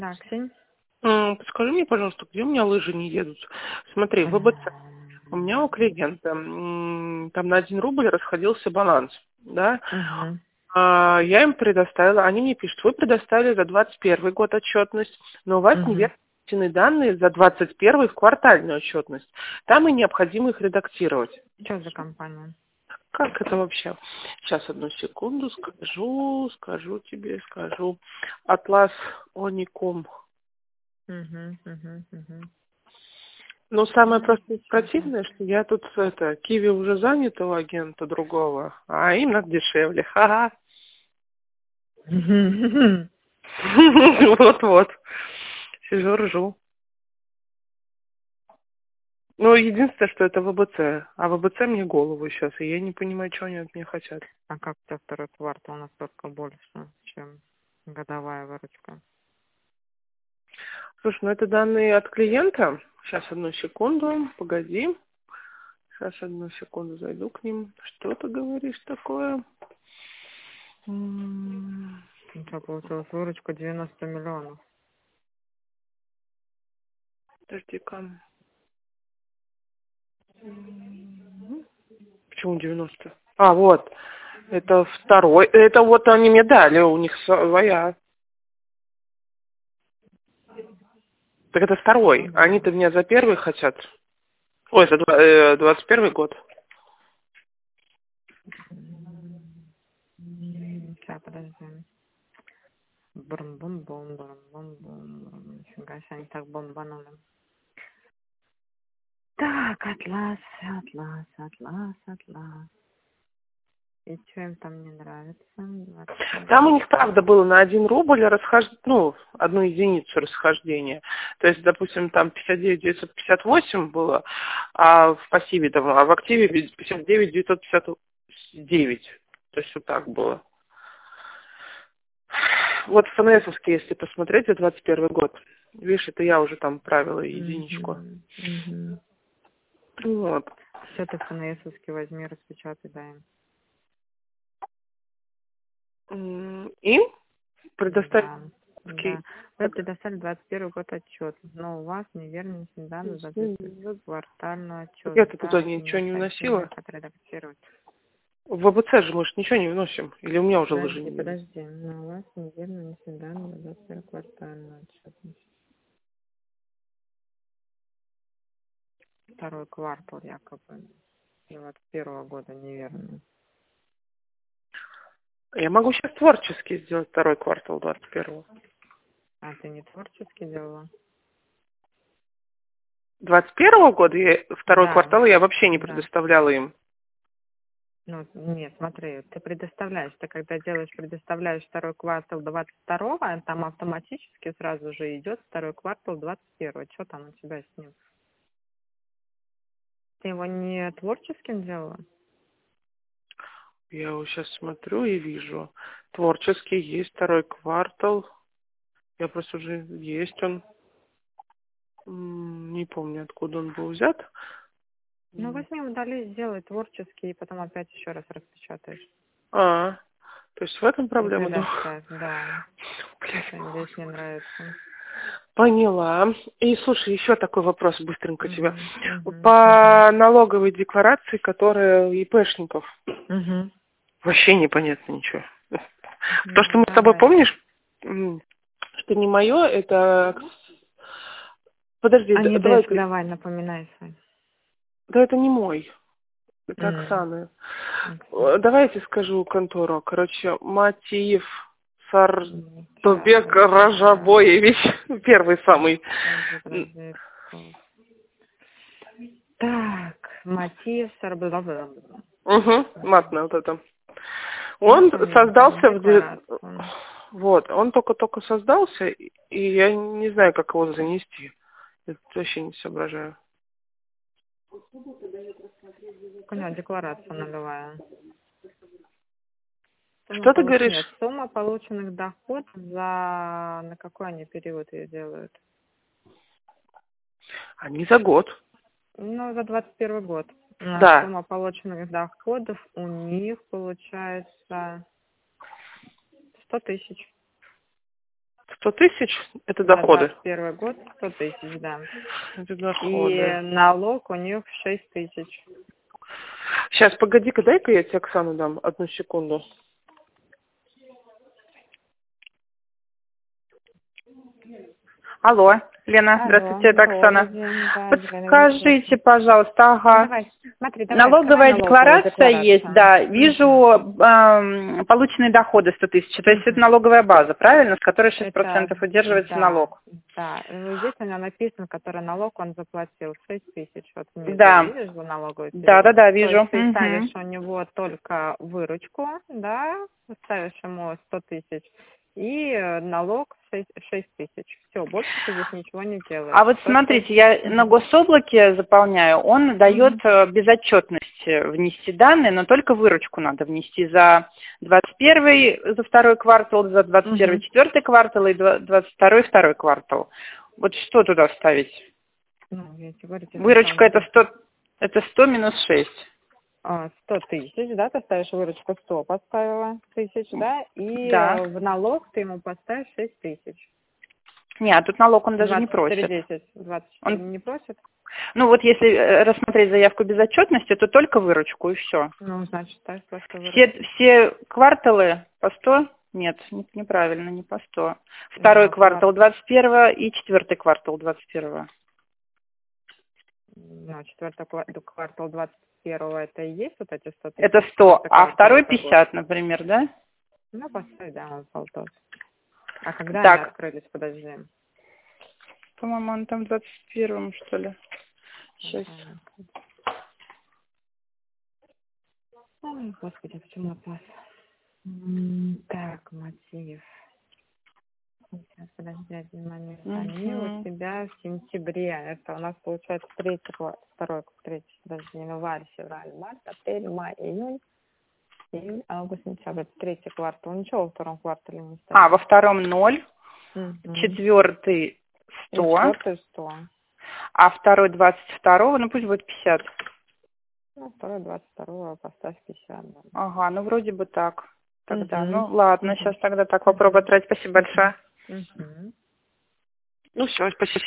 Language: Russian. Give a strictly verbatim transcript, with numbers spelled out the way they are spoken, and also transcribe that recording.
Да, Ксень. М, Подскажи мне, пожалуйста, где у меня лыжи не едут? Смотри, в ВБЦ. У меня у клиента м, там на один рубль расходился баланс, да? Угу. А, я им предоставила, они мне пишут, вы предоставили за двадцать первый год отчетность, но у вас Угу. неверно внесены данные за двадцать первый в квартальную отчетность. Там и необходимо их редактировать. Что за компания? Как это вообще? Сейчас, одну секунду, скажу, скажу тебе, скажу. Атлас Оником. Угу, угу, угу. Ну, самое Ну, просто сейчас. противное, что я тут, это, Киви уже занята у агента другого, а им надо дешевле. Ха-ха. Вот-вот. Сижу, ржу. Ну, единственное, что это ВБЦ. А ВБЦ мне голову сейчас, и я не понимаю, что они от меня хотят. А как у тебя второй квартал настолько больше, чем годовая выручка? Слушай, ну это данные от клиента. Сейчас, одну секунду, погоди. Сейчас, одну секунду, зайду к ним. Что ты говоришь такое? М, У тебя получилась выручка девяносто миллионов. Подожди-ка. М, Почему девяносто? А, вот. Это второй. Это вот они мне дали, у них своя. Так это Ну второй. да. Они-то меня за первый хотят. Ой, за два- э, двадцать первый год. Сейчас, подожди. Брум-бум-бум, брум-бум-бум. Нифига себе, они так бомбанули. Так, атлас, атлас, атлас, атлас. И что им там не нравится? двадцать Там у первый. них, правда, было на один рубль расхож... ну, одну единицу расхождения. То есть, допустим, там пятьдесят девять девятьсот пятьдесят восемь было, а в пассиве там, а в активе пятьдесят девять девятьсот пятьдесят девять. То есть вот так было. Вот ФНСовский, если посмотреть, за двадцать первый год. Видишь, это я уже там правила единичку. Угу, угу. Вот. Все ты ФНСовский возьми, распечатай, дай им. М, Им предоставить... Да, да. Вы предоставили двадцать первый год отчет, но у вас неверно данные за квартальную отчет. Я-то туда Также ничего не необходимо вносила. их отредактировать. В ВБЦ же мы ж ничего не вносим. Или у меня уже лыжи Подожди, не едут. подожди, но у вас неверно внесены данные за двадцать первую квартальную отчетность. Второй квартал якобы двадцать первого года неверно. Я могу сейчас творчески сделать второй квартал двадцать первого. А ты не творчески делала? двадцать первого года я, второй Да, квартал я вообще не да. предоставляла им. Ну, нет, смотри, ты предоставляешь, ты когда делаешь, предоставляешь второй квартал двадцать второго, там автоматически сразу же идет второй квартал двадцать первого. Что там у тебя с ним? Ты его не творческим делала? Я его сейчас смотрю и вижу. Творческий есть второй квартал. Я просто уже есть он. М, Не помню, откуда он был взят. Ну, М, возьми, удали, сделай творческий, и потом опять еще раз распечатаешь. А, то есть в этом И проблема, да? предоставь, да. Блядь, Что им здесь не нравится. поняла. И слушай, еще такой вопрос быстренько тебе. Угу, угу, угу. По налоговой декларации, которая у ИПшников, Угу. вообще непонятно ничего. То, что Ну, мы с тобой, давай. помнишь, м, что не мое, это... Подожди, А д- не давай деск, ты... давай, напоминай свой. Да это не мой, это М, Оксаны. Оксана. Э, Давайте скажу контору. Короче, Матиев М, Сейчас, Сардобек сейчас. Ражабоевич, первый самый. Подожди, подожди. Так, мотив, бла-бла-бла. Угу, матная вот это. Он Документы, создался в... де- декларацию. Вот, он только-только создался, и я не знаю, как его занести. Я вообще не соображаю. У него декларация нулевая. Сумма Что ты получ... говоришь? Нет, сумма полученных доходов за... На какой они период ее делают? Они за год. Ну, за двадцать первый год. А Да. сумма полученных доходов у них получается сто тысяч. сто тысяч – это За доходы. двадцать первый год сто тысяч, да. Это И доходы. налог у них шесть тысяч. Сейчас, погоди-ка, дай-ка я тебе Оксану дам. Одну секунду. Алло, Лена, Алло, здравствуйте, это Оксана. добрый день, да, Елена Подскажите, Викторовна. пожалуйста, Ну, ага. давай, смотри, давай, Налоговая открывай налоговую декларация есть, декларацию. да. Вижу Мгм. эм, полученные доходы сто тысяч. То есть это Мгм. налоговая база, правильно? С которой шесть Это, процентов удерживается да, налог. да. Ну, здесь у меня написано, который налог он заплатил шесть тысяч. Вот внизу, Да. видишь, за налоговый Да, да, период. да, То есть вижу. ты Мгм. ставишь у него только выручку, да, ставишь ему сто тысяч, и э, налог шесть тысяч. Все, больше ты здесь ничего не делаешь. А вот То, что... смотрите, я на Мгм. гособлаке заполняю, он дает Мгм. э, безотчетность э, внести данные, но только выручку надо внести за двадцать первый, за второй квартал, за двадцать первый, Мгм. четвертый квартал и двадцать второй, второй квартал. Вот что туда вставить? Ну, я тебе говорю, тебе сначала Выручка это написано. сто, это сто минус шесть. А, сто тысяч, да, ты ставишь выручку сто, поставила тысяч, да, и Да. э, в налог ты ему поставишь шесть тысяч. Не, а тут налог он даже не двадцать четыре просит. десять, двадцать четыре Он, не просит? ну вот если э, рассмотреть заявку безотчетности, то только выручку и все. Ну, значит, ставь просто Все, выручку. все кварталы по сто? Нет, не- неправильно, не по сто. Ну, Второй а кварт... квартал двадцать первого и четвертый квартал двадцать первого. ну, четвертый ква- квартал двадцать первого это и есть вот эти сто тысяч? Это сто, Четвертый а квартал второй это год. пятьдесят, например, да? Ну, поставь, да, он полтос. А когда они Так, открылись, подожди? по-моему, он там в двадцать первом, что ли. Сейчас. Ага. Ой, господи, почему опас? М, Так, мотив. Сейчас, подожди один момент. Они у Угу. тебя в сентябре. Это у нас получается третий год, второй, третий, подожди, январь, февраль, март, апрель, май, июнь, июль, август, сентябрь. Это третий квартал. Ничего во втором квартале не А, ставишь. во втором ноль, Угу. четвертый И сто, четвертый сто. а второй двадцать второго, ну пусть будет пятьдесят. Ну, второй двадцать второго поставь пятьдесят. Да. Ага, ну вроде бы так. Тогда, Угу. ну ладно, Угу. сейчас тогда так попробую отправить. Спасибо большое. Угу. Ну все, спасибо.